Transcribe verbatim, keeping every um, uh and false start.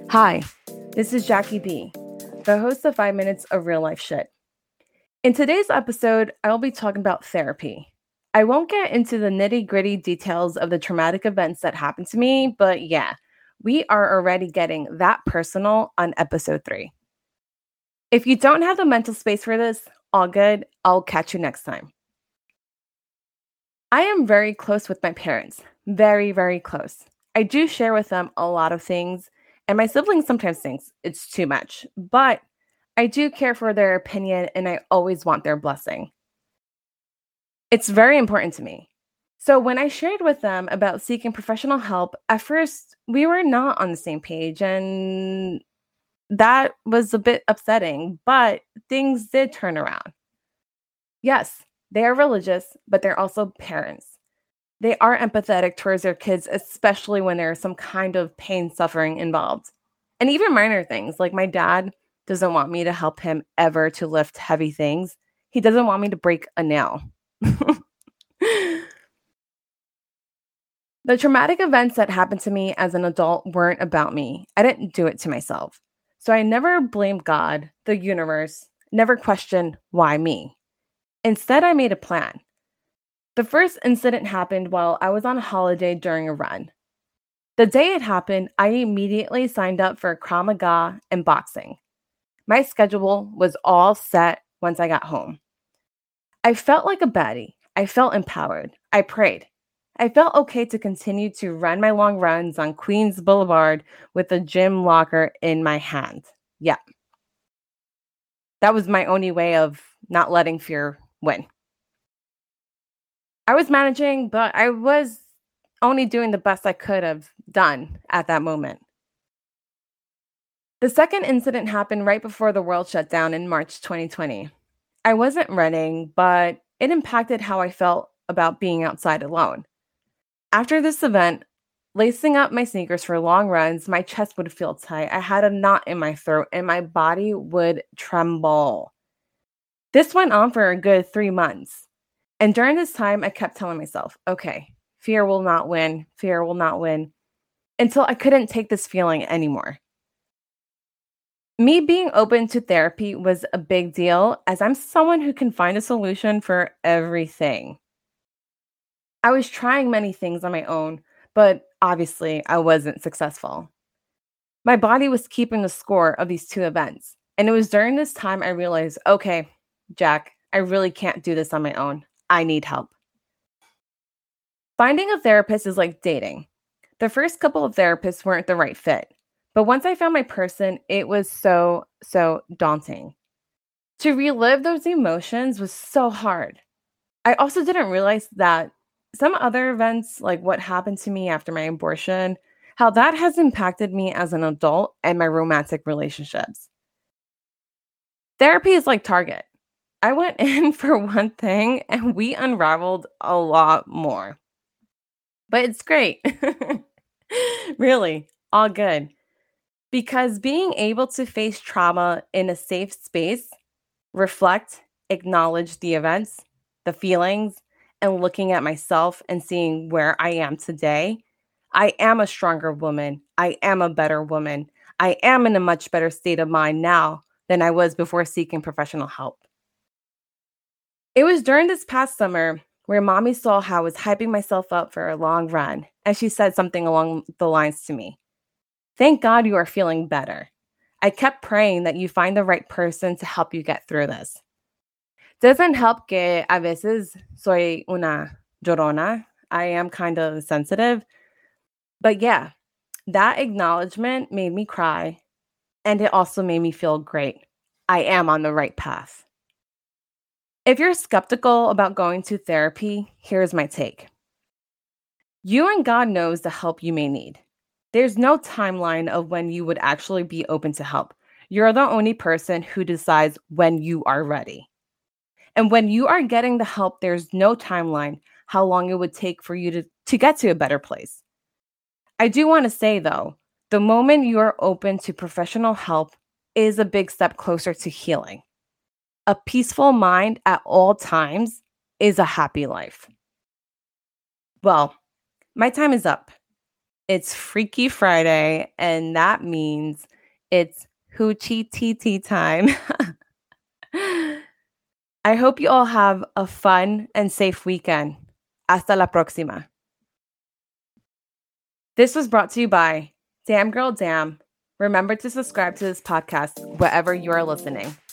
Hi, this is Jackie B, the host of Five Minutes of Real Life Shit. In today's episode, I'll be talking about therapy. I won't get into the nitty-gritty details of the traumatic events that happened to me, but yeah, we are already getting that personal on episode three. If you don't have the mental space for this, all good. I'll catch you next time. I am very close with my parents. Very, very close. I do share with them a lot of things, and my siblings sometimes think it's too much, but I do care for their opinion and I always want their blessing. It's very important to me. So when I shared with them about seeking professional help, at first we were not on the same page, and that was a bit upsetting, but things did turn around. Yes, they are religious, but they're also parents. They are empathetic towards their kids, especially when there's some kind of pain, suffering involved. And even minor things, like my dad doesn't want me to help him ever to lift heavy things. He doesn't want me to break a nail. The traumatic events that happened to me as an adult weren't about me. I didn't do it to myself. So I never blamed God, the universe, never questioned why me. Instead, I made a plan. The first incident happened while I was on a holiday during a run. The day it happened, I immediately signed up for Krav Maga and boxing. My schedule was all set once I got home. I felt like a baddie. I felt empowered. I prayed. I felt okay to continue to run my long runs on Queens Boulevard with a gym locker in my hand. Yeah. That was my only way of not letting fear win. I was managing, but I was only doing the best I could have done at that moment. The second incident happened right before the world shut down in March twenty twenty. I wasn't running, but it impacted how I felt about being outside alone. After this event, lacing up my sneakers for long runs, my chest would feel tight. I had a knot in my throat and my body would tremble. This went on for a good three months. And during this time, I kept telling myself, okay, fear will not win, fear will not win, until I couldn't take this feeling anymore. Me being open to therapy was a big deal, as I'm someone who can find a solution for everything. I was trying many things on my own, but obviously I wasn't successful. My body was keeping the score of these two events. And it was during this time I realized, okay, Jack, I really can't do this on my own. I need help. Finding a therapist is like dating. The first couple of therapists weren't the right fit. But once I found my person, it was so, so daunting. To relive those emotions was so hard. I also didn't realize that some other events, like what happened to me after my abortion, how that has impacted me as an adult and my romantic relationships. Therapy is like Target. I went in for one thing and we unraveled a lot more. But it's great. Really, all good. Because being able to face trauma in a safe space, reflect, acknowledge the events, the feelings, and looking at myself and seeing where I am today, I am a stronger woman. I am a better woman. I am in a much better state of mind now than I was before seeking professional help. It was during this past summer where mommy saw how I was hyping myself up for a long run, and she said something along the lines to me. Thank God you are feeling better. I kept praying that you find the right person to help you get through this. Doesn't help que a veces soy una llorona. I am kind of sensitive. But yeah, that acknowledgement made me cry, and it also made me feel great. I am on the right path. If you're skeptical about going to therapy, here's my take. You and God knows the help you may need. There's no timeline of when you would actually be open to help. You're the only person who decides when you are ready. And when you are getting the help, there's no timeline how long it would take for you to, to get to a better place. I do want to say, though, the moment you are open to professional help is a big step closer to healing. A peaceful mind at all times is a happy life. Well, my time is up. It's Freaky Friday, and that means it's Hoochie Tea Tea time. I hope you all have a fun and safe weekend. Hasta la próxima. This was brought to you by Damn Girl Damn. Remember to subscribe to this podcast wherever you are listening.